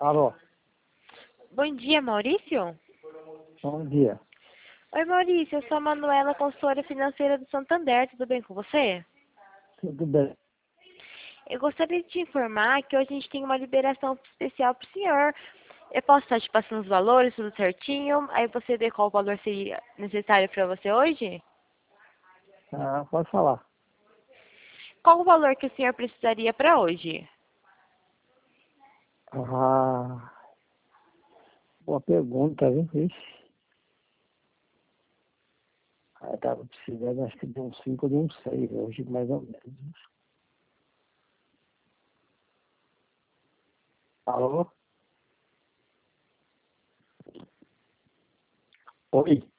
Alô, Bom dia, Maurício. bom dia. Oi, Maurício, eu sou a Manuela, consultora financeira do Santander, tudo bem com você? Tudo bem? Eu gostaria de te informar que hoje a gente tem uma liberação especial para o senhor. Eu posso estar te passando os valores, tudo certinho, aí você vê qual valor seria necessário para você hoje? Ah, pode falar. Qual o valor que o senhor precisaria para hoje? Ah, boa pergunta, viu? Ixi. Eu tava precisando, acho que de uns 5 ou de uns 6 hoje, mais ou menos. Alô? Oi?